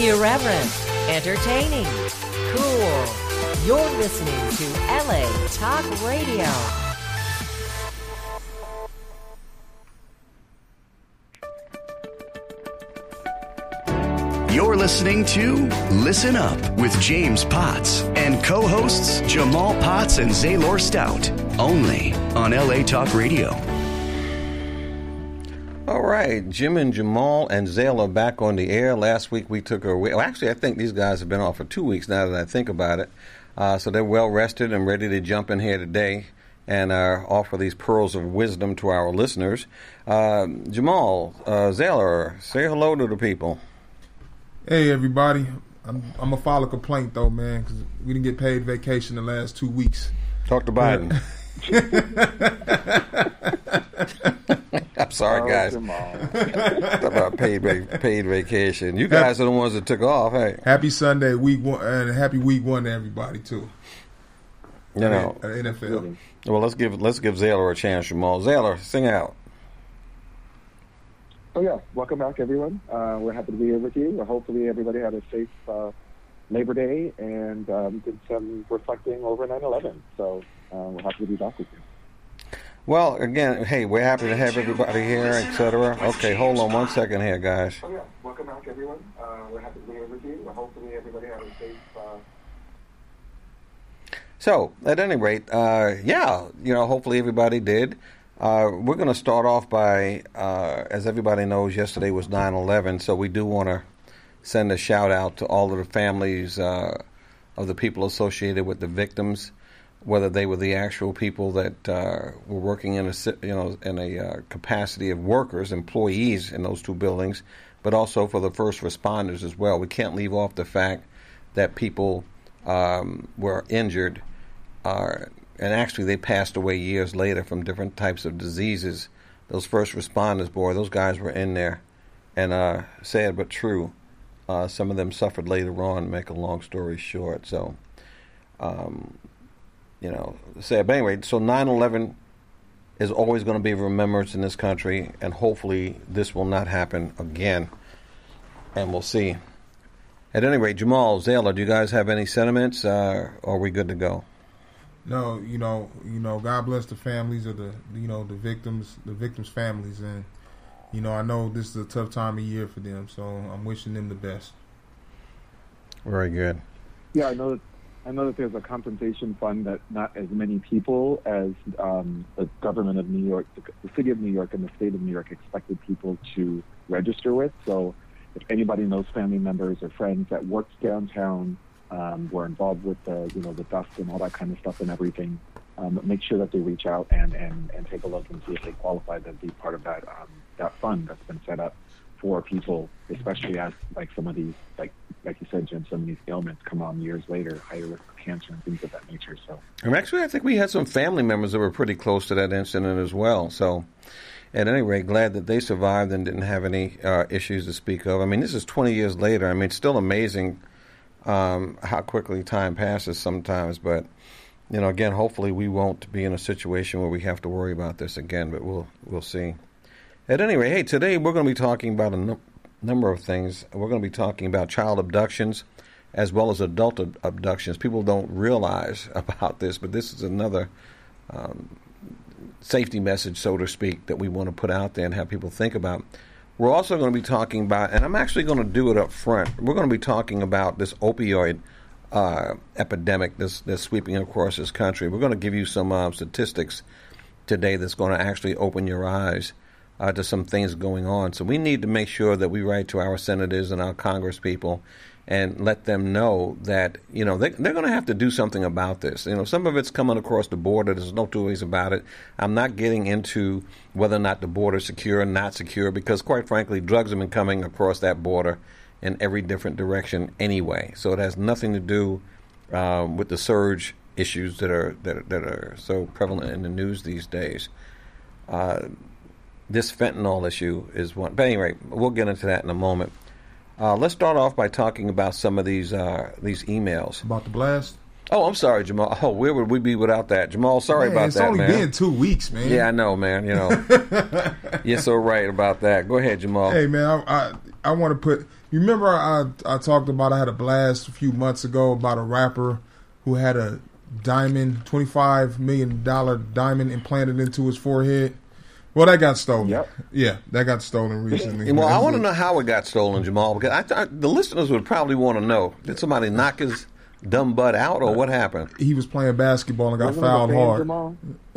Irreverent, entertaining, cool. You're listening to LA Talk Radio. You're listening to Listen Up with James Potts and co-hosts Jamal Potts and Zaylor Stout, only on LA Talk Radio. All right, Jim and Jamal and Zaylor back on the air. Last week we took a week. Well, actually, I think these guys have been off for 2 weeks now that I think about it. So they're well rested and ready to jump in here today and offer these pearls of wisdom to our listeners. Jamal, Zaylor, say hello to the people. Hey, everybody. I'm going to file a complaint, though, man, because we didn't get paid vacation the last 2 weeks. Talk to Biden. I'm sorry, guys. Talk about paid vacation. You guys are the ones that took off. Hey, happy Sunday, week one, and happy week one to everybody too. You know, NFL. Well, let's give Zaylor a chance, Jamal. Zaylor, sing out. Oh yeah, welcome back, everyone. We're happy to be here with you. Hopefully, everybody had a safe Labor Day and did some reflecting over 9/11. So we're happy to be back with you. Well, again, hey, we're happy to have everybody here, etc. Okay, hold on 1 second here, guys. Oh yeah, welcome back, everyone. We're happy to be here with you. Hopefully, everybody had a safe. So, at any rate, hopefully everybody did. We're going to start off by, as everybody knows, yesterday was 9/11, so we do want to send a shout-out to all of the families of the people associated with the victims, whether they were the actual people that were working in a capacity of workers, employees in those two buildings, but also for the first responders as well. We can't leave off the fact that people were injured, and actually they passed away years later from different types of diseases. Those first responders, boy, those guys were in there, and sad but true, some of them suffered later on, make a long story short. So, sad. But anyway, so 9/11 is always going to be remembered in this country, and hopefully this will not happen again, and we'll see. At any rate, Jamal, Zaylor, do you guys have any sentiments, or are we good to go? No, God bless the families of the victims' families, and I know this is a tough time of year for them, so I'm wishing them the best. Very good. Yeah, I know that there's a compensation fund that not as many people as the government of New York, the city of New York, and the state of New York expected people to register with. So, if anybody knows family members or friends that worked downtown, were involved with the dust and all that kind of stuff and everything, make sure that they reach out and take a look and see if they qualify to be part of that fund that's been set up for people, especially as some of these like you said, Jim, some of these ailments come on years later, higher risk of cancer and things of that nature. So, and actually, I think we had some family members that were pretty close to that incident as well. So, at any rate, glad that they survived and didn't have any issues to speak of. I mean, this is 20 years later. I mean, it's still amazing how quickly time passes sometimes. But, again, hopefully we won't be in a situation where we have to worry about this again. But we'll see. At any rate, hey, today we're going to be talking about a number of things. We're going to be talking about child abductions as well as adult abductions. People don't realize about this, but this is another safety message, so to speak, that we want to put out there and have people think about. We're also going to be talking about, and I'm actually going to do it up front, we're going to be talking about this opioid epidemic that's sweeping across this country. We're going to give you some statistics today that's going to actually open your eyes to some things going on. So we need to make sure that we write to our senators and our congresspeople and let them know that, they're going to have to do something about this. Some of it's coming across the border. There's no two ways about it. I'm not getting into whether or not the border is secure or not secure because, quite frankly, drugs have been coming across that border in every different direction anyway. So it has nothing to do with the surge issues that are so prevalent in the news these days. This fentanyl issue is one. But anyway, we'll get into that in a moment. Let's start off by talking about some of these emails. About the blast? Oh, I'm sorry, Jamal. Oh, where would we be without that? Jamal, sorry about that, man. It's only been 2 weeks, man. Yeah, I know, man. You're so right about that. Go ahead, Jamal. Hey, man, I want to put You remember I talked about, I had a blast a few months ago about a rapper who had a diamond, $25 million diamond implanted into his forehead? Well, that got stolen. Yep. Yeah, that got stolen recently. Well, I want to know how it got stolen, Jamal, because the listeners would probably want to know. Did somebody knock his dumb butt out, or what happened? He was playing basketball and got Wasn't it fouled the hard. Jamal?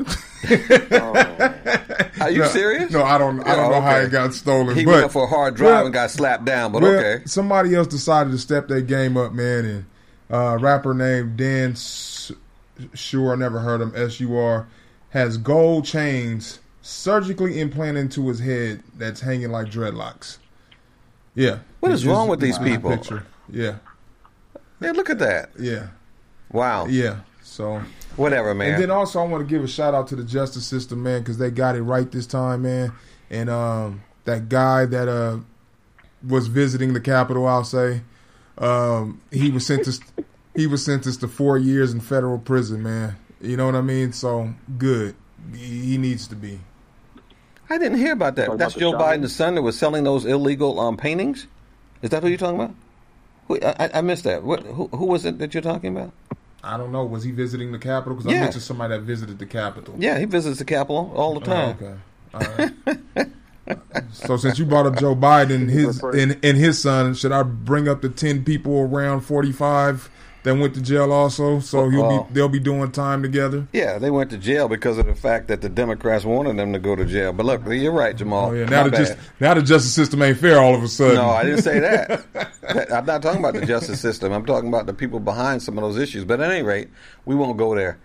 Are you serious? No, I don't know how it got stolen. He but, went up for a hard drive and got slapped down, but okay. Somebody else decided to step their game up, man, and a rapper named Dan Sure, I never heard him, S-U-R, has gold chains surgically implanted into his head that's hanging like dreadlocks. Yeah. What is wrong with these people? Picture. Yeah. Yeah, look at that. Yeah. Wow. Yeah. So whatever, man. And then also I want to give a shout out to the justice system, man, because they got it right this time, man. And that guy that was visiting the Capitol, I'll say, he was sentenced to 4 years in federal prison, man. You know what I mean? So good. He needs to be. I didn't hear about that. That's Joe Biden's son that was selling those illegal paintings? Is that who you're talking about? I missed that. Who was it that you're talking about? I don't know. Was he visiting the Capitol? Because I mentioned somebody that visited the Capitol. Yeah, he visits the Capitol all the time. Okay. All right. So since you brought up Joe Biden and his son, should I bring up the 10 people around 45 that went to jail also? So they'll be doing time together? Yeah, they went to jail because of the fact that the Democrats wanted them to go to jail. But look, you're right, Jamal. Oh, yeah. Now the justice system ain't fair all of a sudden. No, I didn't say that. I'm not talking about the justice system. I'm talking about the people behind some of those issues. But at any rate, we won't go there.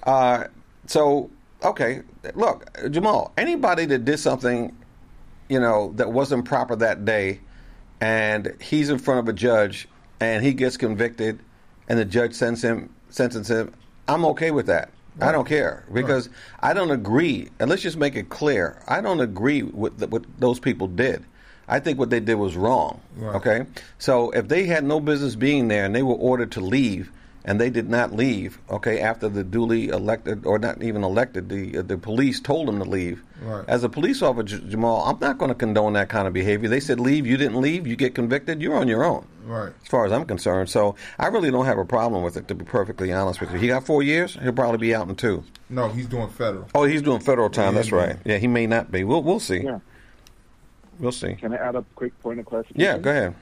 Okay, look, Jamal, anybody that did something, that wasn't proper that day, and he's in front of a judge, and he gets convicted, and the judge sentences him, I'm okay with that. Right. I don't care because I don't agree. And let's just make it clear. I don't agree with what those people did. I think what they did was wrong. Right. Okay? So if they had no business being there and they were ordered to leave and they did not leave, okay, after the duly elected, or not even elected, the police told them to leave. Right. As a police officer, Jamal, I'm not going to condone that kind of behavior. They said leave, you didn't leave, you get convicted, you're on your own. Right. As far as I'm concerned. So I really don't have a problem with it, to be perfectly honest with you. He got 4 years, he'll probably be out in 2. No, he's doing federal. Oh, he's doing federal time, that's right. Yeah, he may not be. We'll see. Yeah. We'll see. Can I add a quick point of clarification? Yeah, go ahead.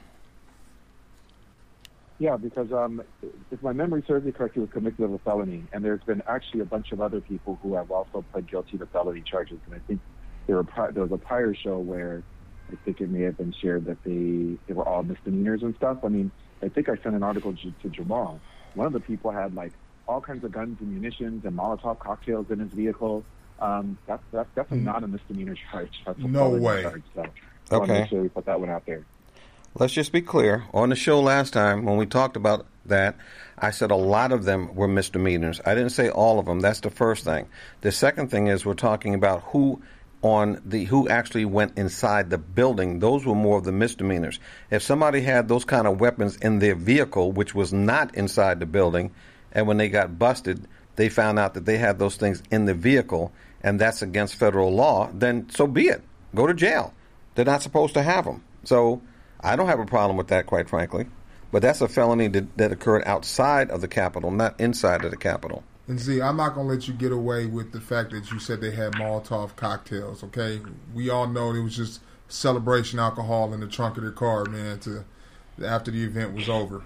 Yeah, because if my memory serves me correctly, he was convicted of a felony, and there's been actually a bunch of other people who have also pled guilty to felony charges. And I think there was a prior show where I think it may have been shared that they were all misdemeanors and stuff. I mean, I think I sent an article to Jamal. One of the people had like all kinds of guns and munitions and Molotov cocktails in his vehicle. That's definitely not a misdemeanor charge. That's a no way. Charge, so I want to make sure we put that one out there. Let's just be clear. On the show last time, when we talked about that, I said a lot of them were misdemeanors. I didn't say all of them. That's the first thing. The second thing is we're talking about who actually went inside the building. Those were more of the misdemeanors. If somebody had those kind of weapons in their vehicle, which was not inside the building, and when they got busted, they found out that they had those things in the vehicle, and that's against federal law, then so be it. Go to jail. They're not supposed to have them. So I don't have a problem with that, quite frankly. But that's a felony that occurred outside of the Capitol, not inside of the Capitol. And see, I'm not going to let you get away with the fact that you said they had Molotov cocktails, okay? We all know it was just celebration alcohol in the trunk of their car, man, after the event was over.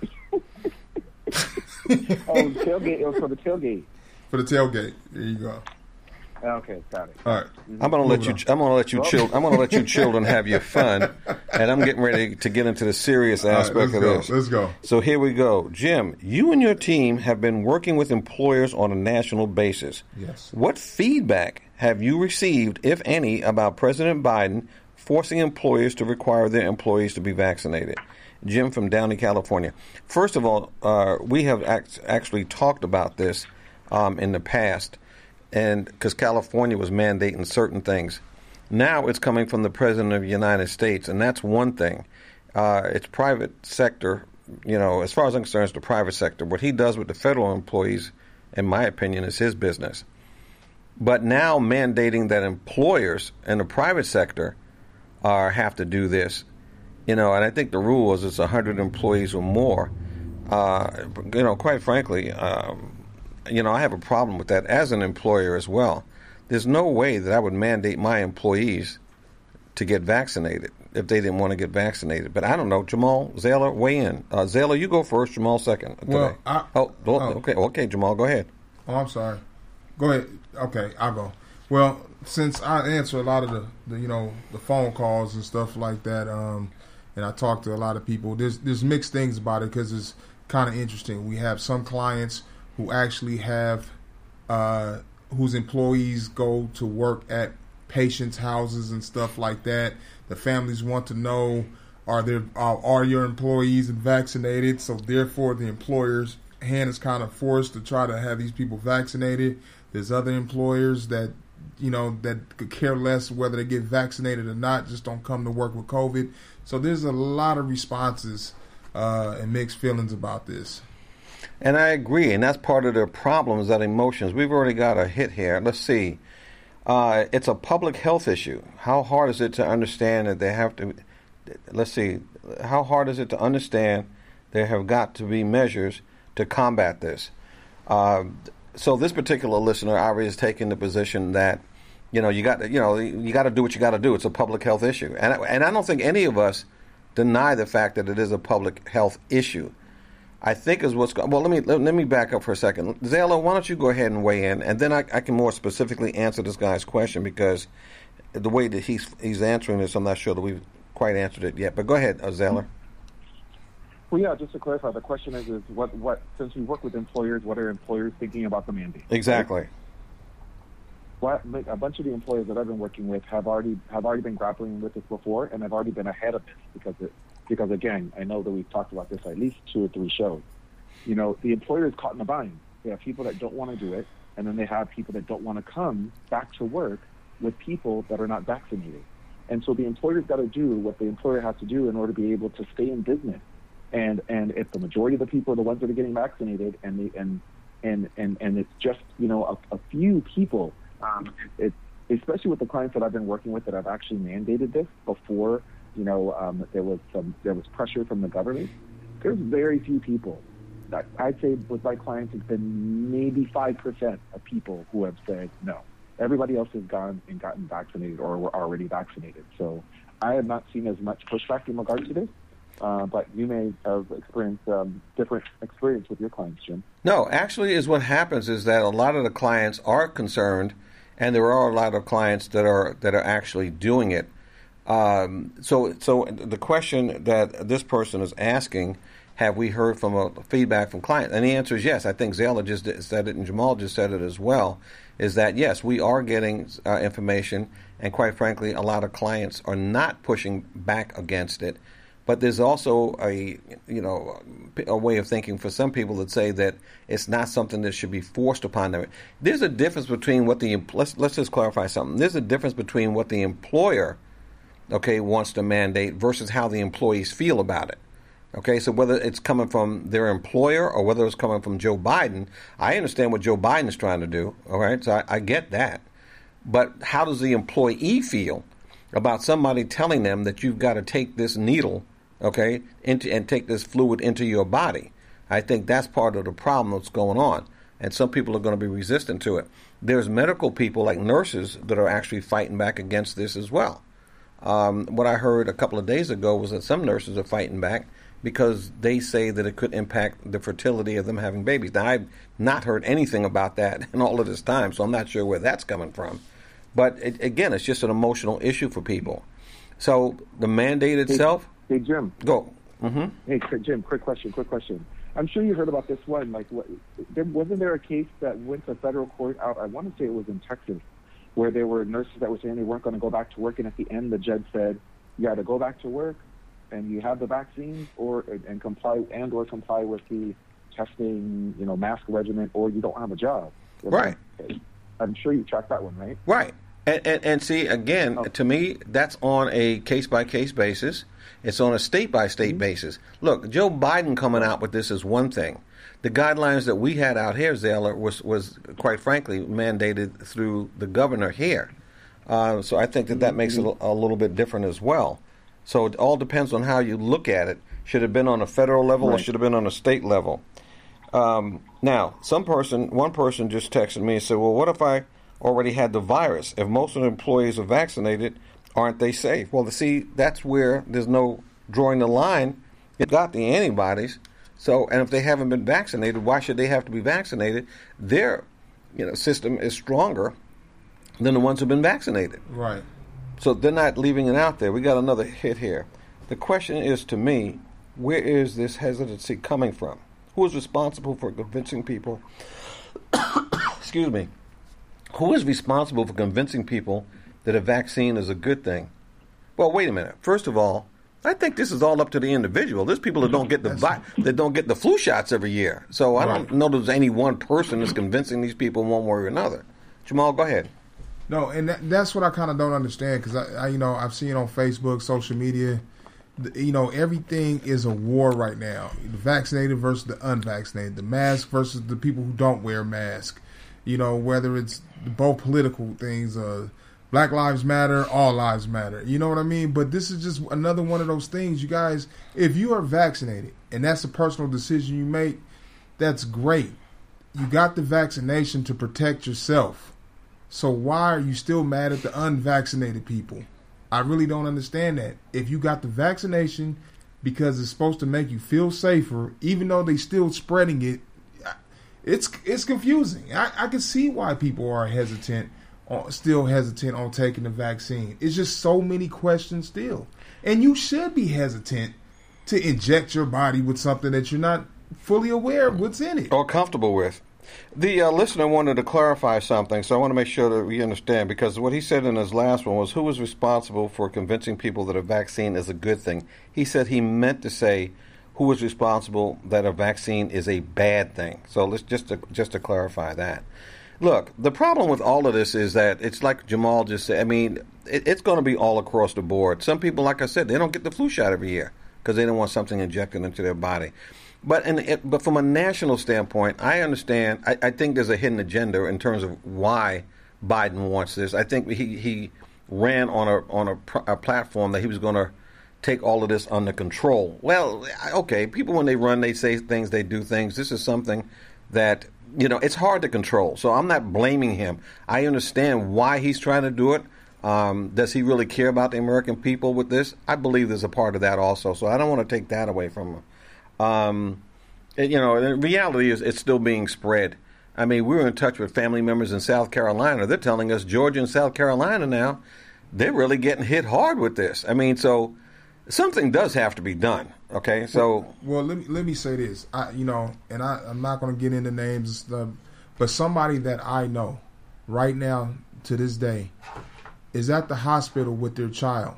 The tailgate. It was for the tailgate. For the tailgate. There you go. Okay, got it. All right. I'm gonna let you children have your fun, and I'm getting ready to get into the serious aspect of this. Let's go. So here we go. Jim, you and your team have been working with employers on a national basis. Yes. What feedback have you received, if any, about President Biden forcing employers to require their employees to be vaccinated? Jim from Downey, California. First of all, we have actually talked about this in the past, and because California was mandating certain things. Now it's coming from the President of the United States, and that's one thing. It's private sector, as far as I'm concerned, it's the private sector. What he does with the federal employees, in my opinion, is his business. But now mandating that employers in the private sector have to do this And I think the rule is it's 100 employees or more. Quite frankly, I have a problem with that as an employer as well. There's no way that I would mandate my employees to get vaccinated if they didn't want to get vaccinated. But I don't know. Jamal, Zayla, weigh in. Zayla, you go first. Jamal second. Today. Okay, Jamal, go ahead. Oh, I'm sorry. Go ahead. Okay, I'll go. Well, since I answer a lot of the phone calls and stuff like that, and I talk to a lot of people, there's mixed things about it because it's kind of interesting. We have some clients who actually have whose employees go to work at patients' houses and stuff like that. The families want to know, are your employees vaccinated? So therefore, the employer's hand is kind of forced to try to have these people vaccinated. There's other employers that that could care less whether they get vaccinated or not, just don't come to work with COVID. So there's a lot of responses and mixed feelings about this. And I agree, and that's part of the problem is that emotions. We've already got a hit here. Let's see. It's a public health issue. How hard is it to understand that they have to... Let's see. How hard is it to understand there have got to be measures to combat this? So this particular listener already is taking the position that, you got to do what you got to do. It's a public health issue. And I don't think any of us deny the fact that it is a public health issue. I think is what's going. Well, let me back up for a second. Zayla, why don't you go ahead and weigh in, and then I can more specifically answer this guy's question because the way that he's answering this, I'm not sure that we've quite answered it yet. But go ahead, Zayla. Well, yeah, just to clarify, the question is what since we work with employers, what are employers thinking about the mandate? Exactly. Right? A bunch of the employers that I've been working with have already been grappling with this before, and have already been ahead of this because again, I know that we've talked about this at least 2 or 3 shows. The employer is caught in a bind. They have people that don't want to do it, and then they have people that don't want to come back to work with people that are not vaccinated. And so the employer's got to do what the employer has to do in order to be able to stay in business. And if the majority of the people are the ones that are getting vaccinated, and it's just a few people, especially with the clients that I've been working with that have actually mandated this before, there was pressure from the government. There's very few people. I'd say with my clients, it's been maybe 5% of people who have said no. Everybody else has gone and gotten vaccinated or were already vaccinated. So I have not seen as much pushback in regard to this. But you may have experienced different experience with your clients, Jim. No, actually, what happens is that a lot of the clients are concerned, and there are a lot of clients that are actually doing it. So the question that this person is asking, have we heard from feedback from clients? And the answer is yes. I think Zayla just said it, and Jamal just said it as well. Is that yes, we are getting information, and quite frankly, a lot of clients are not pushing back against it. But there's also a way of thinking for some people that say that it's not something that should be forced upon them. There's a difference between what let's just clarify something. There's a difference between what the employer, wants to mandate versus how the employees feel about it. Okay, so whether it's coming from their employer or whether it's coming from Joe Biden, I understand what Joe Biden is trying to do. All right, so I get that. But how does the employee feel about somebody telling them that you've got to take this needle, and take this fluid into your body? I think that's part of the problem that's going on, and some people are going to be resistant to it. There's medical people like nurses that are actually fighting back against this as well. What I heard a couple of days ago was that some nurses are fighting back because they say that it could impact the fertility of them having babies. Now, I've not heard anything about that in all of this time, so I'm not sure where that's coming from. But again, it's just an emotional issue for people. So the mandate itself... Hey, Jim. Go. Mm-hmm. Hey, Jim, quick question. I'm sure you heard about this one. Wasn't there a case that went to federal court out, I want to say it was in Texas, where there were nurses that were saying they weren't going to go back to work, and at the end the judge said, you either go back to work and you have the vaccine or comply with the testing, mask regimen, or you don't have a job. Right. I'm sure you tracked that one, right? Right. And see, again, to me, that's on a case-by-case basis. It's on a state-by-state basis. Look, Joe Biden coming out with this is one thing. The guidelines that we had out here, Zayla, was quite frankly mandated through the governor here. So I think that makes it a little bit different as well. So it all depends on how you look at it. Should it have been on a federal level or should it have been on a state level? Now, one person just texted me and said, well, what if I already had the virus? If most of the employees are vaccinated, aren't they safe? Well, see, that's where there's no drawing the line. They've got the antibodies. So, and if they haven't been vaccinated, why should they have to be vaccinated? Their system is stronger than the ones who've been vaccinated. Right. So they're not leaving it out there. We got another hit here. The question is, to me, where is this hesitancy coming from? Who is responsible for convincing people? Excuse me. Who is responsible for convincing people that a vaccine is a good thing? Well, wait a minute. First of all, I think this is all up to the individual. There's people that don't get the flu shots every year. So I don't know there's any one person that's convincing these people one way or another. Jamal, go ahead. No, and that's what I kind of don't understand, because I've seen on Facebook, social media, everything is a war right now. The vaccinated versus the unvaccinated, the mask versus the people who don't wear masks. Whether it's both political things, Black Lives Matter, all lives matter. You know what I mean? But this is just another one of those things, you guys. If you are vaccinated and that's a personal decision you make, that's great. You got the vaccination to protect yourself. So why are you still mad at the unvaccinated people? I really don't understand that. If you got the vaccination because it's supposed to make you feel safer, even though they still spreading it, it's confusing. I can see why people are still hesitant on taking the vaccine. It's just so many questions still. And you should be hesitant to inject your body with something that you're not fully aware of what's in it. Or comfortable with. The listener wanted to clarify something, so I want to make sure that we understand, because what he said in his last one was, who was responsible for convincing people that a vaccine is a good thing? He said he meant to say, who was responsible that a vaccine is a bad thing? So let's just to clarify that. Look, the problem with all of this is that it's like Jamal just said. I mean, it's going to be all across the board. Some people, like I said, they don't get the flu shot every year because they don't want something injected into their body. But from a national standpoint, I understand. I think there's a hidden agenda in terms of why Biden wants this. I think he ran on a platform that he was going to take all of this under control. Well, okay, people when they run, they say things, they do things. This is something that, it's hard to control. So I'm not blaming him. I understand why he's trying to do it. Does he really care about the American people with this? I believe there's a part of that also. So I don't want to take that away from him. The reality is it's still being spread. I mean, we were in touch with family members in South Carolina. They're telling us Georgia and South Carolina now, they're really getting hit hard with this. I mean, so something does have to be done. Okay, so well, let me say this. I'm not going to get into names and stuff, but somebody that I know right now to this day is at the hospital with their child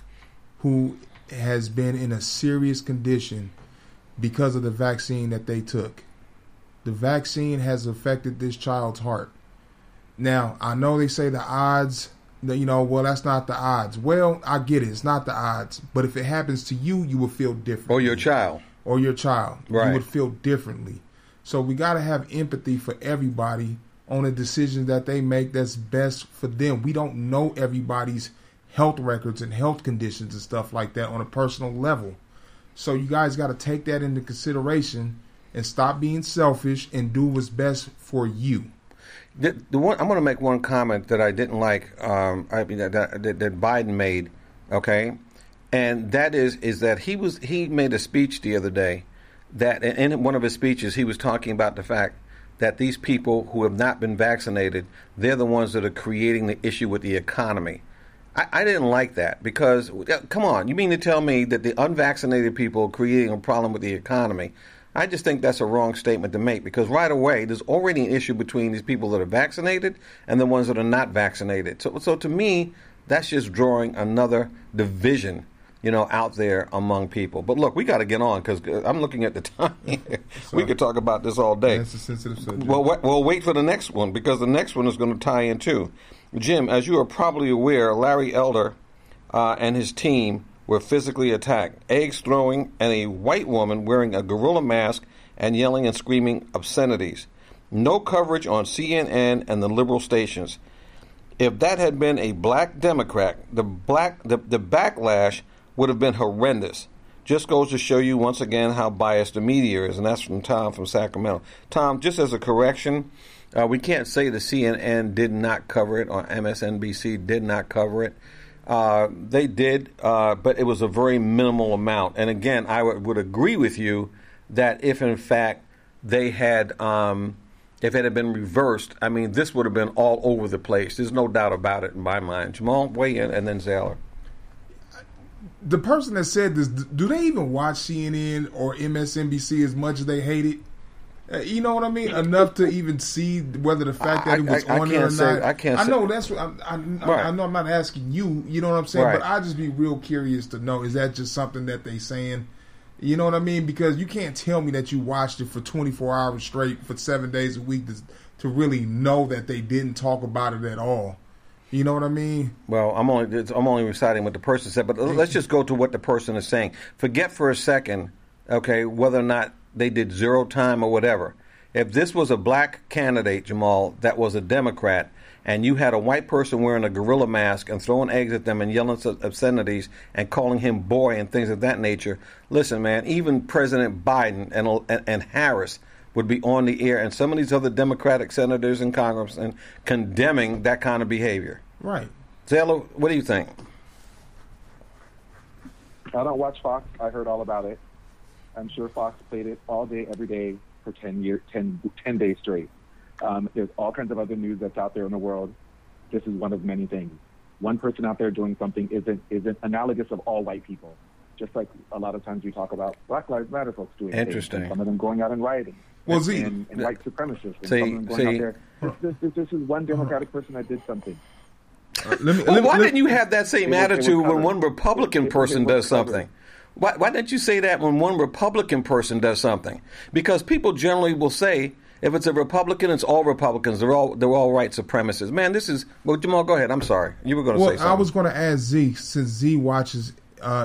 who has been in a serious condition because of the vaccine that they took. The vaccine has affected this child's heart. Now, I know they say the odds, well, that's not the odds. Well, I get it. It's not the odds. But if it happens to you, you will feel differently. Or your child. Right. You would feel differently. So we got to have empathy for everybody on a decision that they make that's best for them. We don't know everybody's health records and health conditions and stuff like that on a personal level. So you guys got to take that into consideration and stop being selfish and do what's best for you. I'm going to make one comment that I didn't like that Biden made, okay? And that is that he made a speech the other day that in one of his speeches he was talking about the fact that these people who have not been vaccinated, they're the ones that are creating the issue with the economy. I didn't like that because, come on, you mean to tell me that the unvaccinated people are creating a problem with the economy? I just think that's a wrong statement to make because right away there's already an issue between these people that are vaccinated and the ones that are not vaccinated. So to me, that's just drawing another division, out there among people. But look, we got to get on because I'm looking at the time here. We could talk about this all day. That's a sensitive subject. Well, wait for the next one because the next one is going to tie in too. Jim, as you are probably aware, Larry Elder and his team were physically attacked, eggs throwing, and a white woman wearing a gorilla mask and yelling and screaming obscenities. No coverage on CNN and the liberal stations. If that had been a black Democrat, the backlash would have been horrendous. Just goes to show you once again how biased the media is, and that's from Tom from Sacramento. Tom, just as a correction, we can't say the CNN did not cover it or MSNBC did not cover it. They did, but it was a very minimal amount. And again, I would agree with you that if in fact they had, if it had been reversed, I mean, this would have been all over the place. There's no doubt about it in my mind. Jamal, weigh in, and then Zaylor. The person that said this, do they even watch CNN or MSNBC as much as they hate it? You know what I mean? Enough to even see whether the fact that it was on there or not. I know that's what I know. I'm not asking you. You know what I'm saying? Right. But I just be real curious to know: is that just something that they saying? You know what I mean? Because you can't tell me that you watched it for 24 hours straight for 7 days a week to really know that they didn't talk about it at all. You know what I mean? Well, I'm only reciting what the person said, but let's just go to what the person is saying. Forget for a second, okay, whether or not they did zero time or whatever. If this was a black candidate, Jamal, that was a Democrat, and you had a white person wearing a gorilla mask and throwing eggs at them and yelling obscenities and calling him boy and things of that nature, listen, man, even President Biden and Harris would be on the air, and some of these other Democratic senators in Congress and condemning that kind of behavior. Right. Zaylor, what do you think? I don't watch Fox. I heard all about it. I'm sure Fox played it all day, every day for 10 days straight. There's all kinds of other news that's out there in the world. This is one of many things. One person out there doing something isn't analogous of all white people. Just like a lot of times we talk about Black Lives Matter folks doing Interesting. things, and some of them going out and rioting. Well, and white supremacists. And some of them going out there. This is one Democratic person that did something. Why didn't you have that same attitude when one Republican person does something? Why didn't you say that when one Republican person does something? Because people generally will say, if it's a Republican, it's all Republicans. They're all white supremacists. Man, this is... Well, Jamal, go ahead. I'm sorry. You were going to say something. I was going to ask Z, since Z watches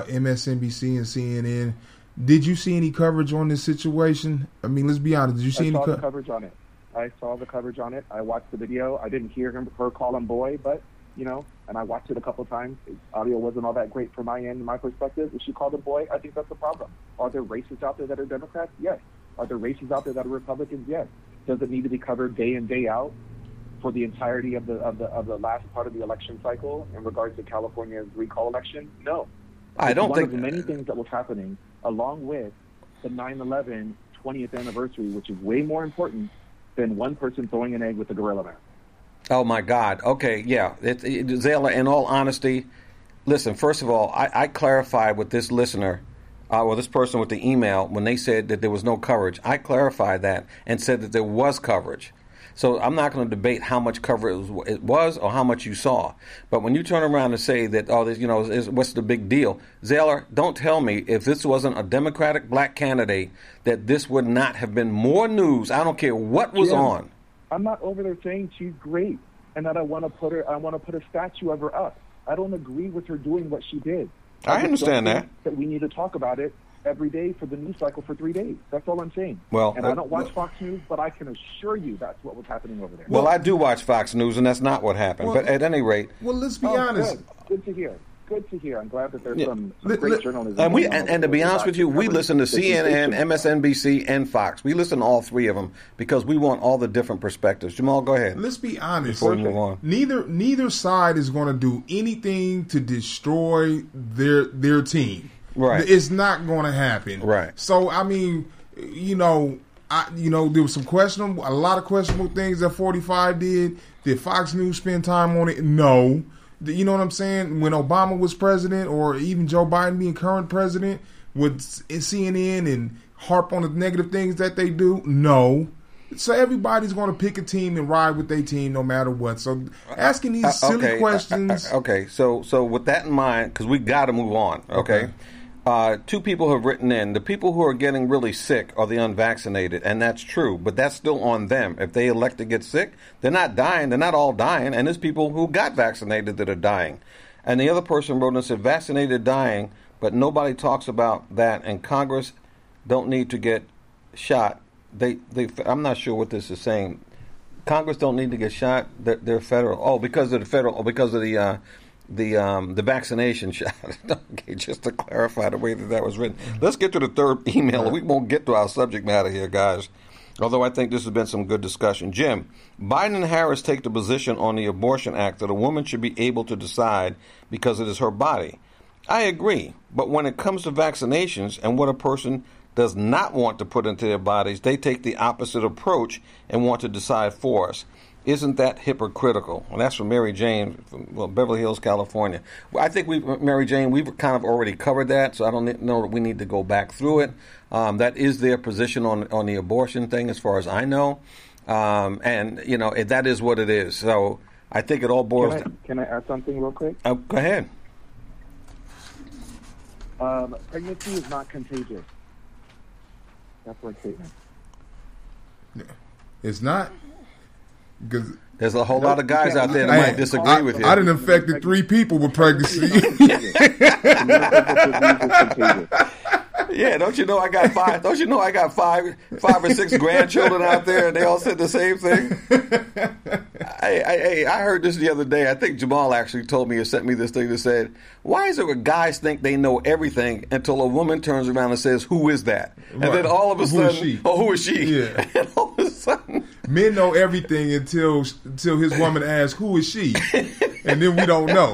MSNBC and CNN, did you see any coverage on this situation? I mean, let's be honest. Did you see any coverage on it? I saw the coverage on it. I watched the video. I didn't hear her call him boy, but, you know, and I watched it a couple of times. Audio wasn't all that great from my end, my perspective. If she called him boy, I think that's a problem. Are there racists out there that are Democrats? Yes. Are there racists out there that are Republicans? Yes. Does it need to be covered day in, day out for the entirety of the last part of the election cycle in regards to California's recall election? No. I don't think... One of the many things that was happening, along with the 9/11 20th anniversary, which is way more important than one person throwing an egg with a gorilla mask. Oh, my God. Okay, yeah. Zaylor, in all honesty, listen, first of all, I clarified with this listener, or this person with the email, when they said that there was no coverage. I clarified that and said that there was coverage. So I'm not going to debate how much coverage it was or how much you saw. But when you turn around and say that, what's the big deal? Zaylor, don't tell me if this wasn't a Democratic black candidate that this would not have been more news. I don't care what was on. I'm not over there saying she's great and that I want to put a statue of her up. I don't agree with her doing what she did. I understand that we need to talk about it every day for the news cycle for 3 days. That's all I'm saying. Well, and I don't watch Fox News, but I can assure you that's what was happening over there. Well, I do watch Fox News, and that's not what happened. But at any rate... Well, let's be honest. Good to hear. Good to hear. I'm glad that there's some great journalism. And to be honest with you, we listen to CNN, MSNBC, and Fox. We listen to all three of them because we want all the different perspectives. Jamal, go ahead. Let's be honest. Before we move on. Neither side is going to do anything to destroy their team. Right. It's not going to happen. Right. So, I mean, there was a lot of questionable things that 45 did. Did Fox News spend time on it? No. You know what I'm saying? When Obama was president, or even Joe Biden being current president, would CNN and harp on the negative things that they do? No. So everybody's going to pick a team and ride with their team no matter what. So asking these silly questions. Okay. So with that in mind, because we got to move on. Okay. Two people have written in. The people who are getting really sick are the unvaccinated, and that's true, but that's still on them. If they elect to get sick, they're not dying. They're not all dying, and there's people who got vaccinated that are dying. And the other person wrote and said, vaccinated dying, but nobody talks about that, and Congress don't need to get shot. I'm not sure what this is saying. Congress don't need to get shot. They're federal. Because of the the vaccination shot. Okay, just to clarify the way that was written. Let's get to the third email. We won't get to our subject matter here, guys. Although I think this has been some good discussion. Jim, Biden and Harris take the position on the Abortion Act that a woman should be able to decide because it is her body. I agree. But when it comes to vaccinations and what a person does not want to put into their bodies, they take the opposite approach and want to decide for us. Isn't that hypocritical? And that's from Mary Jane from Beverly Hills, California. Well, I think Mary Jane, we've kind of already covered that, so I don't know that we need to go back through it. That is their position on the abortion thing, as far as I know. And, you know, that is what it is. So I think it all boils down. Can I add something real quick? Go ahead. Pregnancy is not contagious. That's my statement. It's not? Because there's a whole lot of guys out there that might disagree with you. I done infected 3 people with pregnancy. Yeah, don't you know I got 5? Don't you know I got 5 or 6 grandchildren out there, and they all said the same thing? I heard this the other day. I think Jamal actually told me or sent me this thing that said, "Why is it that guys think they know everything until a woman turns around and says, 'Who is that?'" And then all of a sudden, who is she? Yeah. And all of a sudden, men know everything until his woman asks, "Who is she?" And then we don't know.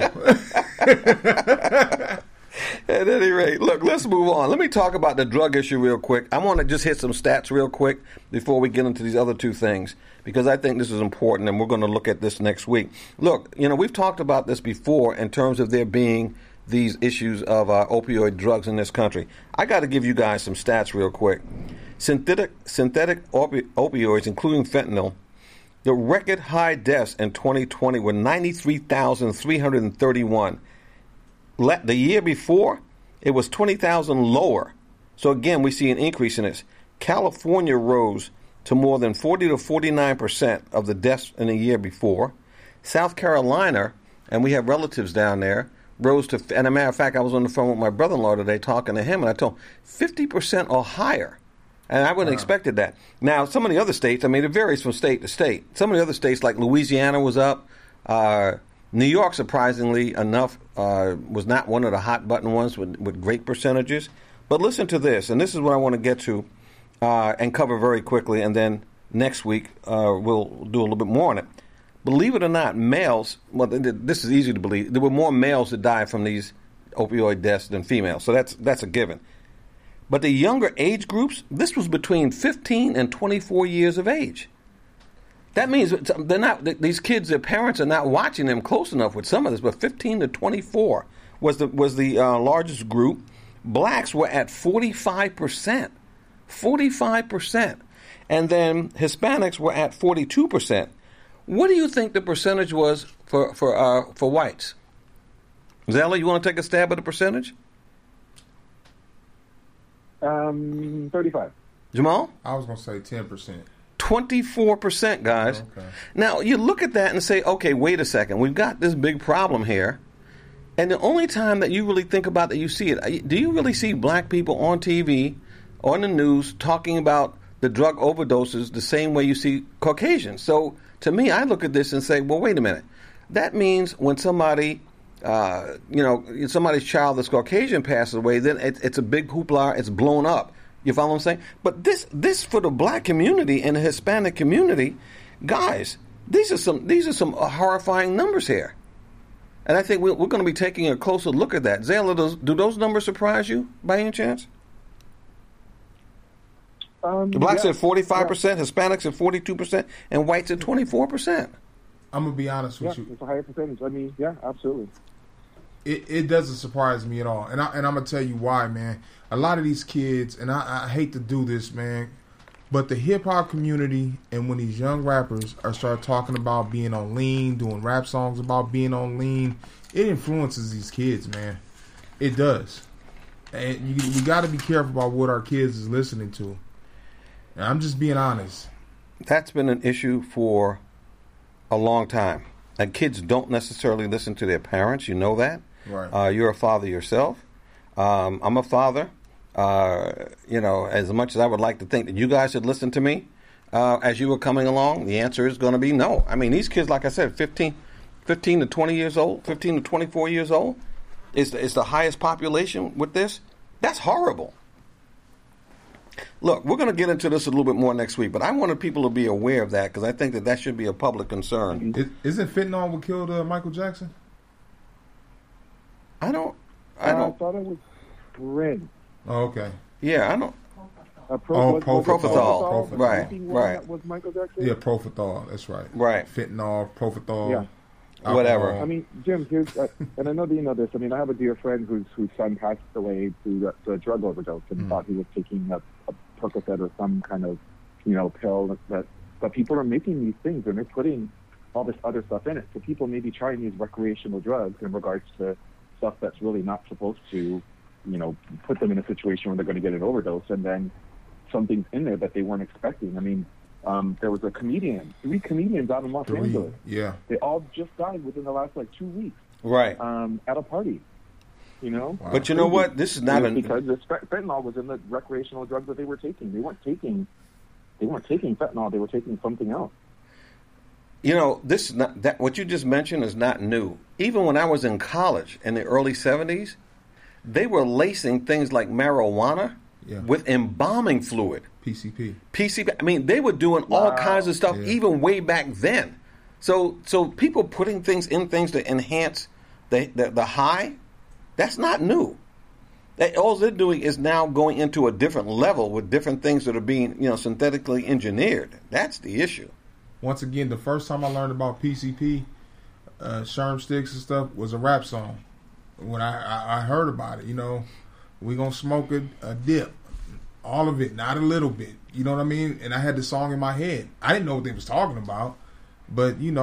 At any rate, look, let's move on. Let me talk about the drug issue real quick. I want to just hit some stats real quick before we get into these other 2 things, because I think this is important, and we're going to look at this next week. Look, you know, we've talked about this before in terms of there being these issues of opioid drugs in this country. I got to give you guys some stats real quick. Synthetic opioids, including fentanyl, the record high deaths in 2020 were 93,331. The year before, it was 20,000 lower. So again, we see an increase in this. California rose to more than 40 to 49% of the deaths in the year before. South Carolina, and we have relatives down there, rose to, and a matter of fact, I was on the phone with my brother-in-law today talking to him, and I told him 50% or higher. And I wouldn't have expected that. Now, some of the other states, I mean, it varies from state to state. Some of the other states, like Louisiana, was up. New York, surprisingly enough, was not one of the hot-button ones with great percentages. But listen to this, and this is what I want to get to and cover very quickly, and then next week we'll do a little bit more on it. Believe it or not, males, well, this is easy to believe, there were more males that died from these opioid deaths than females, so that's a given. But the younger age groups, this was between 15 and 24 years of age. That means they're not; these kids, their parents are not watching them close enough with some of this. But 15 to 24 was the largest group. Blacks were at 45%, 45%, and then Hispanics were at 42%. What do you think the percentage was for whites? Zella, you want to take a stab at the percentage? 35. Jamal? I was going to say 10%. 24%, guys. Okay. Now, you look at that and say, okay, wait a second. We've got this big problem here. And the only time that you really think about that you see it, do you really see black people on TV, on the news, talking about the drug overdoses the same way you see Caucasians? So, to me, I look at this and say, well, wait a minute. That means when somebody, somebody's child that's Caucasian passes away, then it's a big hoopla, it's blown up. You follow what I'm saying? But this for the black community and the Hispanic community, guys, these are some horrifying numbers here. And I think we're going to be taking a closer look at that. Zayla, do those numbers surprise you by any chance? The blacks at 45%, Hispanics at 42%, and whites at 24%. I'm going to be honest with you. It's a higher percentage. I mean, yeah, absolutely. It doesn't surprise me at all. And I'm going to tell you why, man. A lot of these kids, and I hate to do this, man, but the hip-hop community and when these young rappers start talking about being on lean, doing rap songs about being on lean, it influences these kids, man. It does. And we got to be careful about what our kids is listening to. And I'm just being honest. That's been an issue for a long time. And kids don't necessarily listen to their parents. You know that. Right. You're a father yourself. I'm a father. As much as I would like to think that you guys had listened to me as you were coming along, the answer is going to be no. I mean, these kids, like I said, 15 15 to 20 years old, 15 to 24 years old, is the highest population with this. That's horrible. Look, we're going to get into this a little bit more next week, but I wanted people to be aware of that because I think that should be a public concern. Isn't fentanyl what killed Michael Jackson? I don't. I thought it was Bryn. Oh, okay. Yeah, I don't. Propofol. Right. That was Michael Jackson? Yeah, Propofol. That's right. Right. Fentanyl, Propofol. Yeah. Alcohol. Whatever. I mean, Jim, here's, and I know that you know this. I mean, I have a dear friend whose son passed away to a drug overdose and thought he was taking a Percocet or some kind of, pill. But people are making these things and they're putting all this other stuff in it. So people may be trying these recreational drugs in regards to stuff that's really not supposed to, put them in a situation where they're going to get an overdose, and then something's in there that they weren't expecting. I mean, there was 3 comedians out in Los Angeles. Yeah. They all just died within the last 2 weeks. Right. At a party. Wow. But you know what? This is not because the fentanyl was in the recreational drugs that they were taking. They weren't taking fentanyl. They were taking something else. This is not that. What you just mentioned is not new. Even when I was in college in the early 70s, they were lacing things like marijuana with embalming fluid. PCP. I mean, they were doing all kinds of stuff even way back then. So people putting things in things to enhance the high, that's not new. All they're doing is now going into a different level with different things that are being, synthetically engineered. That's the issue. Once again, the first time I learned about PCP, Sherm Sticks and stuff, was a rap song. When I heard about it, we gonna smoke a dip. All of it, not a little bit. You know what I mean? And I had the song in my head. I didn't know what they was talking about. But, you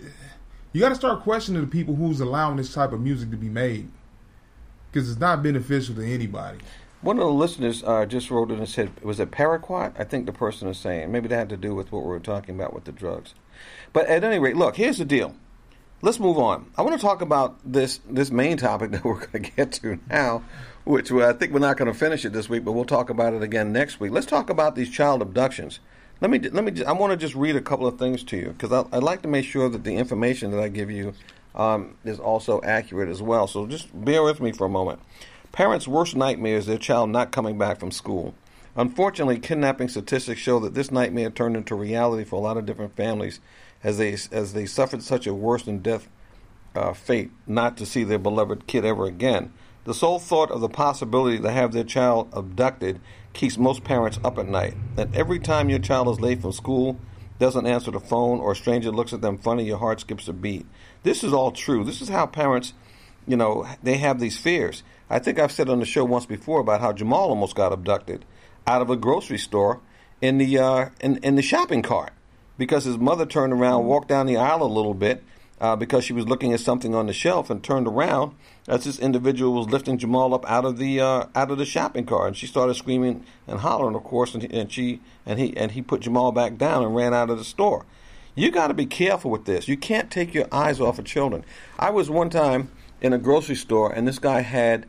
got to start questioning the people who's allowing this type of music to be made. Because it's not beneficial to anybody. One of the listeners just wrote in and said, was it Paraquat? I think the person is saying. Maybe that had to do with what we were talking about with the drugs. But at any rate, look, here's the deal. Let's move on. I want to talk about this main topic that we're going to get to now, which I think we're not going to finish it this week, but we'll talk about it again next week. Let's talk about these child abductions. I want to just read a couple of things to you because I'd like to make sure that the information that I give you is also accurate as well. So just bear with me for a moment. Parents' worst nightmare is their child not coming back from school. Unfortunately, kidnapping statistics show that this nightmare turned into reality for a lot of different families as they suffered such a worse than death fate not to see their beloved kid ever again. The sole thought of the possibility to have their child abducted keeps most parents up at night. And every time your child is late from school, doesn't answer the phone, or a stranger looks at them funny, your heart skips a beat. This is all true. This is how parents, they have these fears. I think I've said on the show once before about how Jamal almost got abducted out of a grocery store in the shopping cart because his mother turned around, walked down the aisle a little bit because she was looking at something on the shelf and turned around as this individual was lifting Jamal up out of the shopping cart, and she started screaming and hollering, of course, and he put Jamal back down and ran out of the store. You got to be careful with this. You can't take your eyes off of children. I was one time in a grocery store, and this guy had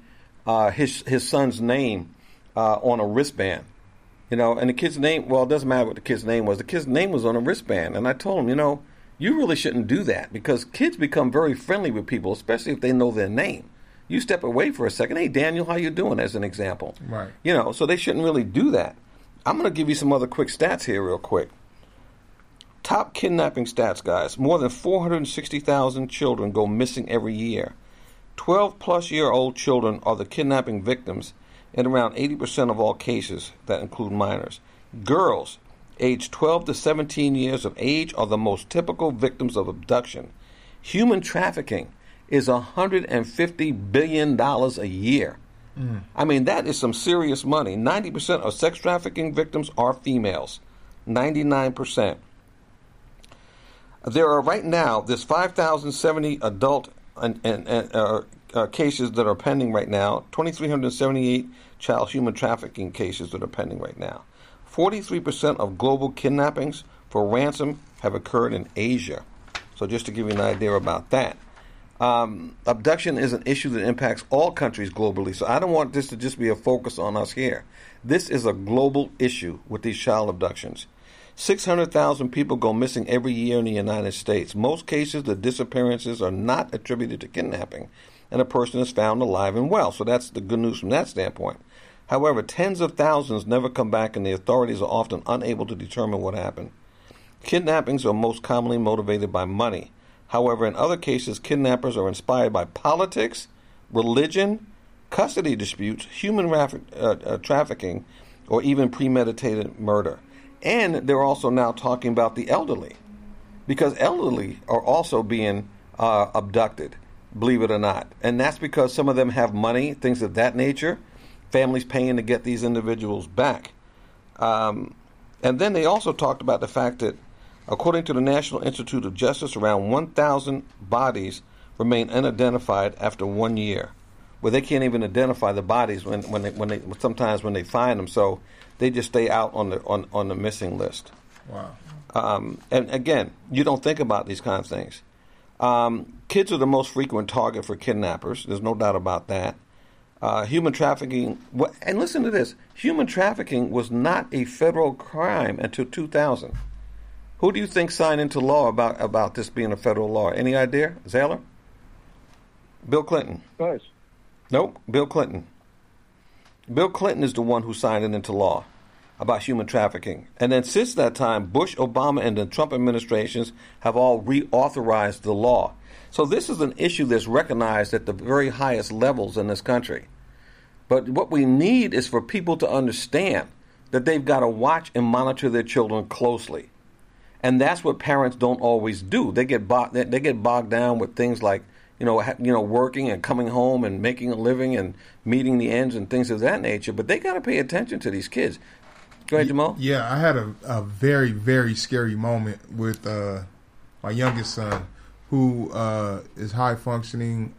his son's name on a wristband. And the kid's name, well, it doesn't matter what the kid's name was. The kid's name was on a wristband. And I told him, you really shouldn't do that because kids become very friendly with people, especially if they know their name. You step away for a second. Hey, Daniel, how you doing, as an example? Right. So they shouldn't really do that. I'm going to give you some other quick stats here real quick. Top kidnapping stats, guys. More than 460,000 children go missing every year. 12-plus-year-old children are the kidnapping victims in around 80% of all cases that include minors. Girls aged 12 to 17 years of age are the most typical victims of abduction. Human trafficking is $150 billion a year. I mean, that is some serious money. 90% of sex trafficking victims are females. 99%. There are right now, there's 5,070 adult cases that are pending right now, 2,378 child human trafficking cases that are pending right now. 43% of global kidnappings for ransom have occurred in Asia. So just to give you an idea about that. Abduction is an issue that impacts all countries globally, so I don't want this to just be a focus on us here. This is a global issue with these child abductions. 600,000 people go missing every year in the United States. Most cases, the disappearances are not attributed to kidnapping, and a person is found alive and well. So that's the good news from that standpoint. However, tens of thousands never come back, and the authorities are often unable to determine what happened. Kidnappings are most commonly motivated by money. However, in other cases, kidnappers are inspired by politics, religion, custody disputes, human trafficking, or even premeditated murder. And they're also now talking about the elderly, because elderly are also being abducted, believe it or not. And that's because some of them have money, things of that nature, families paying to get these individuals back. And then they also talked about the fact that, according to the National Institute of Justice, around 1,000 bodies remain unidentified after 1 year. Well, they can't even identify the bodies when they sometimes when they find them, so they just stay out on the missing list. Wow. And again, you don't think about these kinds of things. Kids are the most frequent target for kidnappers. There's no doubt about that. Human trafficking, and listen to this: human trafficking was not a federal crime until 2000. Who do you think signed into law about this being a federal law? Any idea, Zaylor? Bill Clinton. Bush. Nope, Bill Clinton. Bill Clinton is the one who signed it into law about human trafficking. And then since that time, Bush, Obama, and the Trump administrations have all reauthorized the law. So this is an issue that's recognized at the very highest levels in this country. But what we need is for people to understand that they've got to watch and monitor their children closely. And that's what parents don't always do. They get bogged down with things like working and coming home and making a living and meeting the ends and things of that nature. But they got to pay attention to these kids. Go ahead, Jamal. Yeah, I had a very, very scary moment with my youngest son, who is high functioning,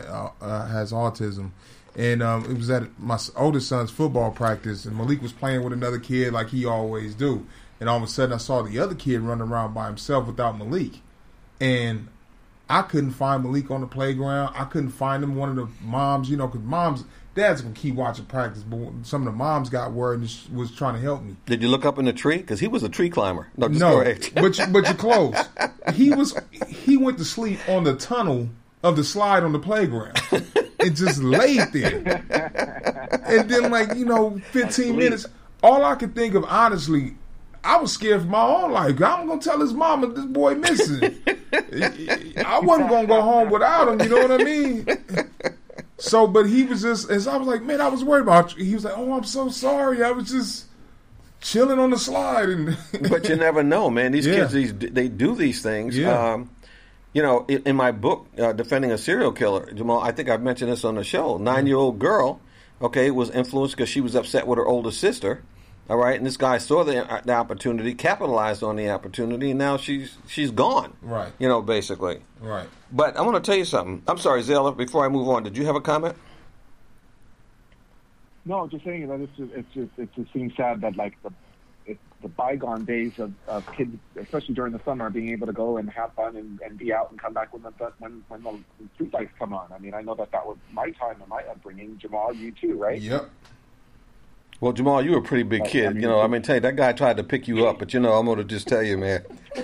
has autism. And it was at my oldest son's football practice, and Malik was playing with another kid like he always do. And all of a sudden, I saw the other kid running around by himself without Malik. And I couldn't find Malik on the playground. I couldn't find him. One of the moms, because dads can keep watching practice, but some of the moms got word and was trying to help me. Did you look up in the tree? Because he was a tree climber. No, but you're close. He went to sleep on the tunnel of the slide on the playground. It just laid there. And then 15 minutes, all I could think of, honestly, I was scared for my own life. I'm going to tell his mama this boy missing. I wasn't going to go home without him, you know what I mean? So, but he was just, as I was like, man, I was worried about you. He was like, oh, I'm so sorry. I was just chilling on the slide. But you never know, man. These kids, they do these things. Yeah. In my book, Defending a Serial Killer, Jamal, I think I've mentioned this on the show. 9-year-old girl, was influenced because she was upset with her older sister. All right, and this guy saw the opportunity, capitalized on the opportunity, and now she's gone. Right. Basically. Right. But I want to tell you something. I'm sorry, Zayla, before I move on, did you have a comment? No, just saying that it just seems sad that the bygone days of kids, especially during the summer, being able to go and have fun and be out and come back when the street lights come on. I mean, I know that was my time and my upbringing. Jamal, you too, right? Yep. Well, Jamal, you were a pretty big kid. Tell you, that guy tried to pick you up, but I'm going to just tell you, man.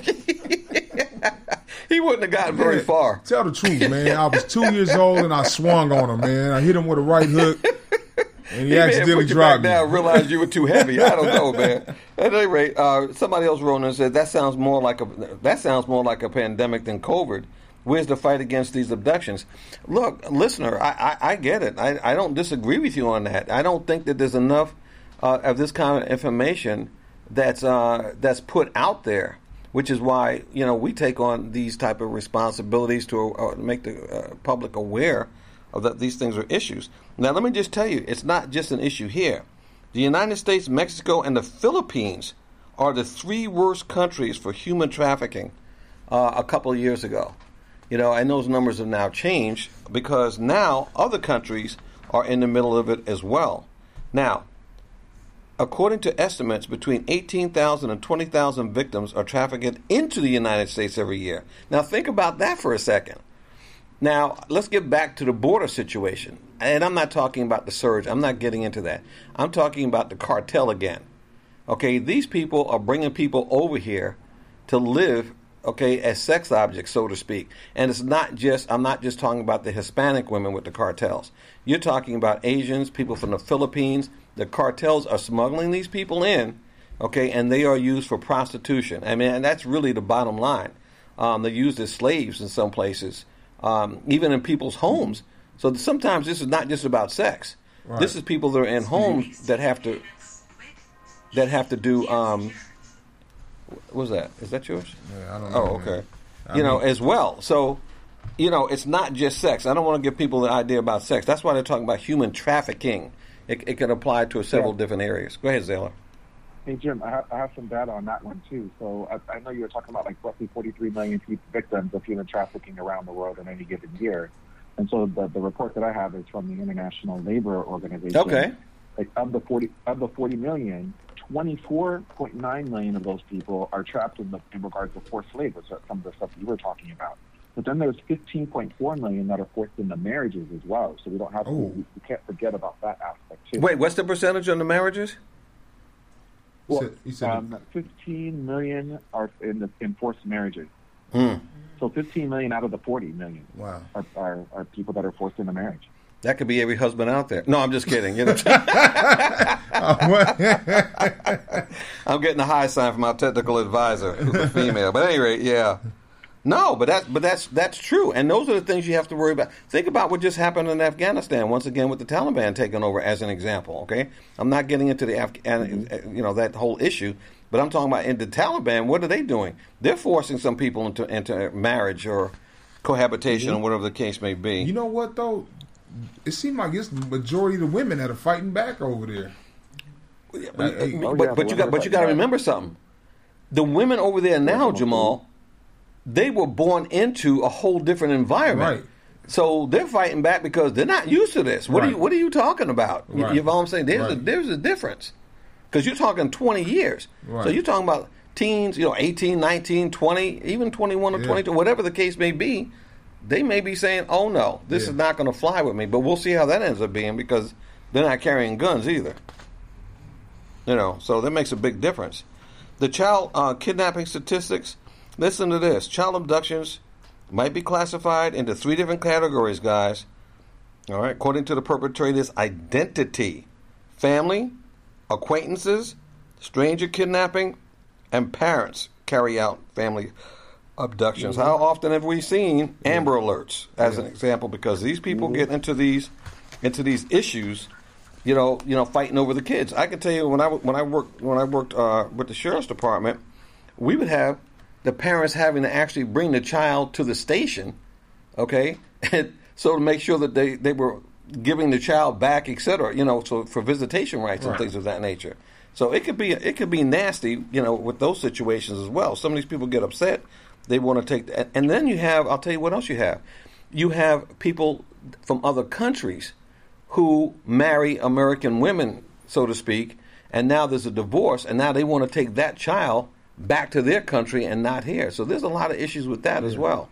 He wouldn't have gotten very far. Tell the truth, man. I was 2 years old and I swung on him, man. I hit him with a right hook, and he accidentally dropped me. Now realized you were too heavy. I don't know, man. At any rate, somebody else wrote and said that sounds more like a pandemic than COVID. Where's the fight against these abductions? Look, listener, I get it. I don't disagree with you on that. I don't think that there's enough of this kind of information that's put out there, which is why we take on these type of responsibilities to make the public aware of that these things are issues. Now, let me just tell you, it's not just an issue here. The United States, Mexico, and the Philippines are the 3 worst countries for human trafficking a couple of years ago. And those numbers have now changed because now other countries are in the middle of it as well. Now, according to estimates, between 18,000 and 20,000 victims are trafficked into the United States every year. Now, think about that for a second. Now, let's get back to the border situation. And I'm not talking about the surge. I'm not getting into that. I'm talking about the cartel again. Okay, these people are bringing people over here to live, okay, as sex objects, so to speak. And it's not just, I'm not just talking about the Hispanic women with the cartels. You're talking about Asians, people from the Philippines. The cartels are smuggling these people in, okay, and they are used for prostitution. I mean, and that's really the bottom line. They're used as slaves in some places, even in people's homes. So sometimes this is not just about sex. Right. This is people that are in homes that have to do. What was that? Is that yours? Yeah, I don't know. Oh, okay. As well. So, it's not just sex. I don't want to give people the idea about sex. That's why they're talking about human trafficking. It can apply to several different areas. Go ahead, Zayla. Hey, Jim, I have some data on that one, too. So I know you were talking about like roughly 43 million victims of human trafficking around the world in any given year. And so the report that I have is from the International Labor Organization. Okay. Like of the 40 million, 24.9 million of those people are trapped in regards to forced labor, so some of the stuff you were talking about. But then there's 15.4 million that are forced into marriages as well. So we don't have we can't forget about that aspect too. Wait, what's the percentage on the marriages? Well, 15 million are in forced marriages. So 15 million out of the 40 million are people that are forced into marriage. That could be every husband out there. No, I'm just kidding. I'm getting a high sign from our technical advisor, who's a female. But at any rate, yeah. No, but that's true. And those are the things you have to worry about. Think about what just happened in Afghanistan, once again, with the Taliban taking over as an example, okay? I'm not getting into the that whole issue, but I'm talking about in the Taliban, what are they doing? They're forcing some people into marriage or cohabitation or whatever the case may be. You know what, though? It seems like it's the majority of the women that are fighting back over there. But you got to remember something. The women over there now, Jamal, they were born into a whole different environment. Right. So they're fighting back because they're not used to this. What are you talking about? Right. You know what I'm saying? There's a difference. Because you're talking 20 years. Right. So you're talking about teens, 18, 19, 20, even 21 or 22, whatever the case may be. They may be saying, oh, no, this is not going to fly with me. But we'll see how that ends up being because they're not carrying guns either. So that makes a big difference. The child kidnapping statistics, listen to this. Child abductions might be classified into 3 different categories, guys. All right, according to the perpetrator's identity. Family, acquaintances, stranger kidnapping, and parents carry out family abductions. How often have we seen Amber Alerts as an example? Because these people get into these issues, fighting over the kids. I can tell you when I worked with the sheriff's department, we would have the parents having to actually bring the child to the station, okay, and so to make sure that they were giving the child back, etc. So for visitation rights and things of that nature. So it could be nasty, with those situations as well. Some of these people get upset. They want to take, and then you have, I'll tell you what else you have. You have people from other countries who marry American women, so to speak, and now there's a divorce, and now they want to take that child back to their country and not here. So there's a lot of issues with that as well.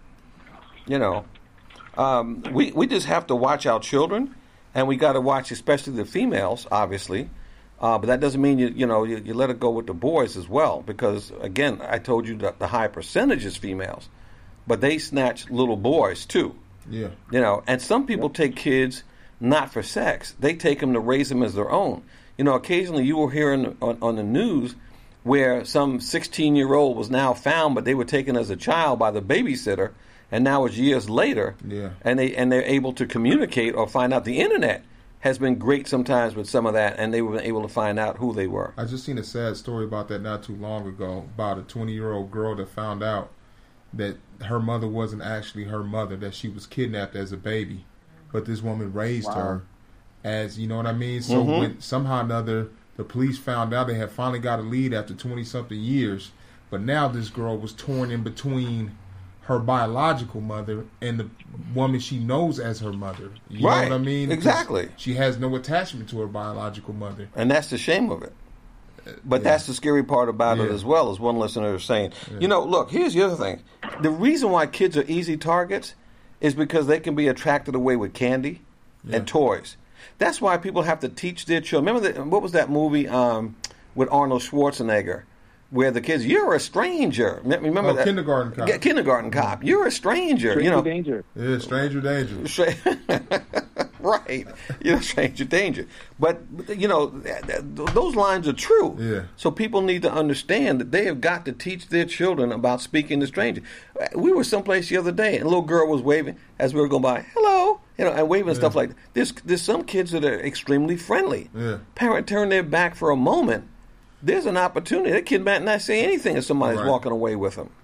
We just have to watch our children, and we got to watch especially the females, obviously. But that doesn't mean you let it go with the boys as well, because again, I told you that the high percentage is females, but they snatch little boys too. Yeah. And some people take kids not for sex; they take them to raise them as their own. Occasionally you will hear on the news where some 16-year-old was now found, but they were taken as a child by the babysitter, and now it's years later, and they're able to communicate or find out. The internet has been great sometimes with some of that, and they were able to find out who they were. I just seen a sad story about that not too long ago, about a 20-year-old girl that found out that her mother wasn't actually her mother, that she was kidnapped as a baby, but this woman raised her as, you know what I mean? So when somehow or another the police found out, they had finally got a lead after 20-something years, but now this girl was torn in between her biological mother and the woman she knows as her mother. You know what I mean? Exactly. She has no attachment to her biological mother. And that's the shame of it. But that's the scary part about it as well, as one listener is saying. Look, here's the other thing. The reason why kids are easy targets is because they can be attracted away with candy and toys. That's why people have to teach their children. Remember, what was that movie with Arnold Schwarzenegger, where the kids, you're a stranger. Remember that? Kindergarten Cop. Kindergarten Cop. You're a stranger. Stranger danger. Yeah, stranger danger. Right. Stranger danger. But, those lines are true. Yeah. So people need to understand that they have got to teach their children about speaking to strangers. We were someplace the other day, and a little girl was waving as we were going by, hello, and waving stuff like that. There's some kids that are extremely friendly. Yeah. Parent turn their back for a moment. There's an opportunity. That kid might not say anything if somebody's walking away with them.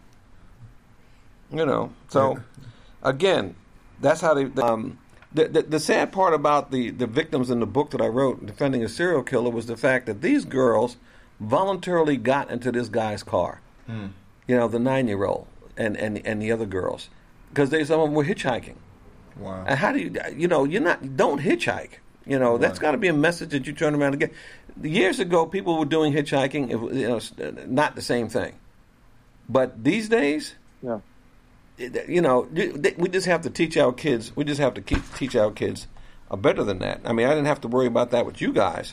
So, again, that's how they... The sad part about the victims in the book that I wrote, Defending a Serial Killer, was the fact that these girls voluntarily got into this guy's car. The 9-year-old and the other girls. Because some of them were hitchhiking. Wow. And how do don't hitchhike. That's got to be a message that you turn around and get. Years ago, people were doing hitchhiking. It was, not the same thing. But these days, we just have to teach our kids. We just have to teach our kids better than that. I mean, I didn't have to worry about that with you guys.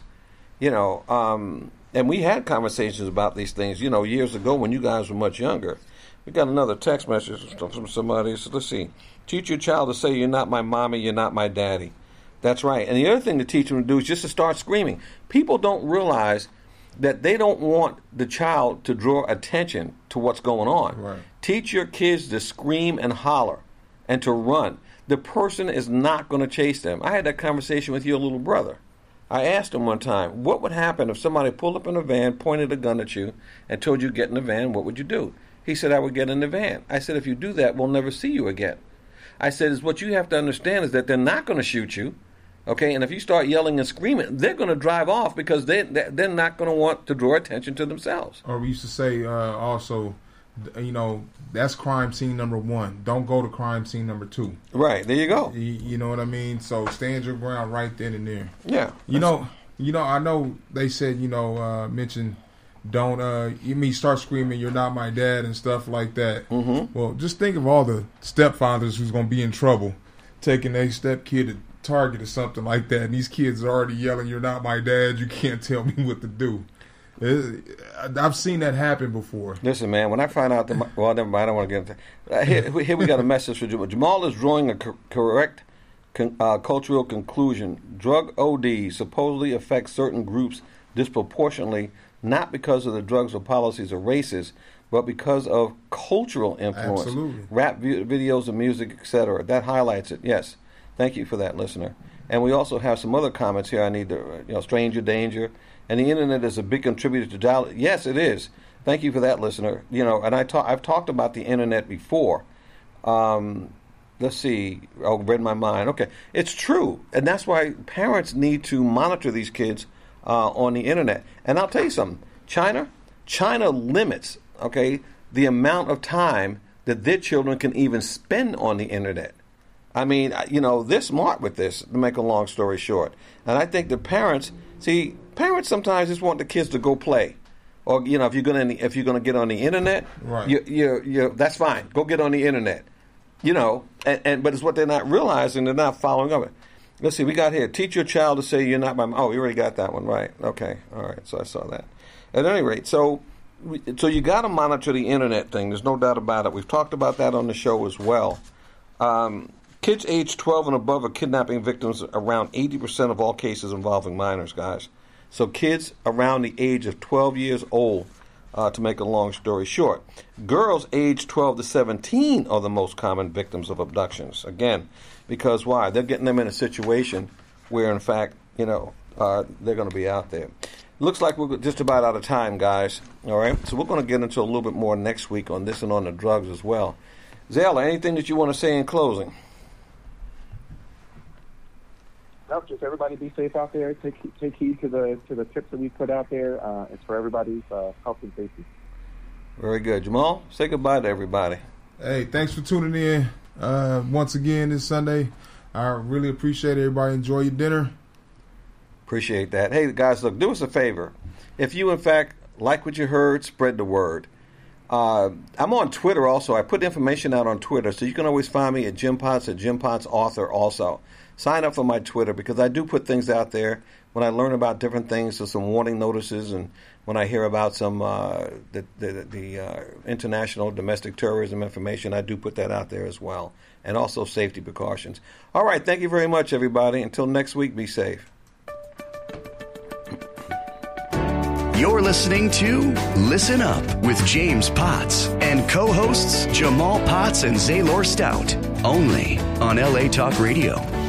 And we had conversations about these things, years ago when you guys were much younger. We got another text message from somebody. So let's see. Teach your child to say, you're not my mommy, you're not my daddy. That's right. And the other thing to teach them to do is just to start screaming. People don't realize that they don't want the child to draw attention to what's going on. Right. Teach your kids to scream and holler and to run. The person is not going to chase them. I had that conversation with your little brother. I asked him one time, what would happen if somebody pulled up in a van, pointed a gun at you, and told you get in the van, what would you do? He said, I would get in the van. I said, if you do that, we'll never see you again. I said, what you have to understand is that they're not going to shoot you. Okay, and if you start yelling and screaming, they're going to drive off because they're not going to want to draw attention to themselves. Or we used to say also, that's crime scene number 1. Don't go to crime scene number 2. Right, there you go. You know what I mean? So stand your ground right then and there. Yeah. I know they said, mention don't, start screaming, you're not my dad and stuff like that. Mm-hmm. Well, just think of all the stepfathers who's going to be in trouble taking a stepkid to Target or something like that, and these kids are already yelling, you're not my dad, you can't tell me what to do. I've seen that happen before. Listen, man, when I find out that... Well, never mind, I don't want to get into that. Here we got a message for Jamal. Jamal is drawing a correct cultural conclusion. Drug OD supposedly affects certain groups disproportionately, not because of the drugs or policies or races, but because of cultural influence. Absolutely. Rap videos and music, etc. That highlights it, yes. Thank you for that, listener. And we also have some other comments here I need to, stranger danger. And the internet is a big contributor to dial. Yes, it is. Thank you for that, listener. And I've talked about the internet before. Let's see. Oh, read my mind. Okay. It's true. And that's why parents need to monitor these kids on the internet. And I'll tell you something. China limits, the amount of time that their children can even spend on the internet. I mean, they're smart with this, to make a long story short. And I think the parents sometimes just want the kids to go play. Or, if you're going to get on the internet, right. you that's fine. Go get on the internet. But it's what they're not realizing. They're not following up. Let's see, we got here. Teach your child to say you're not my... Oh, you already got that one, right. Okay, all right, so I saw that. At any rate, so you got to monitor the internet thing. There's no doubt about it. We've talked about that on the show as well. Kids age 12 and above are kidnapping victims around 80% of all cases involving minors, guys. So kids around the age of 12 years old, to make a long story short. Girls age 12 to 17 are the most common victims of abductions. Again, because why? They're getting them in a situation where, in fact, they're going to be out there. Looks like we're just about out of time, guys. All right? So we're going to get into a little bit more next week on this and on the drugs as well. Zayla, anything that you want to say in closing? No, just everybody be safe out there. Take heed to the tips that we put out there. It's for everybody's health and safety. Very good. Jamal, say goodbye to everybody. Hey, thanks for tuning in once again this Sunday. I really appreciate everybody. Enjoy your dinner. Appreciate that. Hey, guys, look, do us a favor. If you, in fact, like what you heard, spread the word. I'm on Twitter also. I put information out on Twitter, so you can always find me at Jim Potts, at Jim Potts Author also. sign up for my Twitter, because I do put things out there when I learn about different things, so some warning notices, and when I hear about some the international domestic terrorism information, I do put that out there as well, and also safety precautions. All right, thank you very much, everybody. Until next week, be safe. You're listening to Listen Up with James Potts and co-hosts Jamal Potts and Zaylor Stout, only on LA Talk Radio.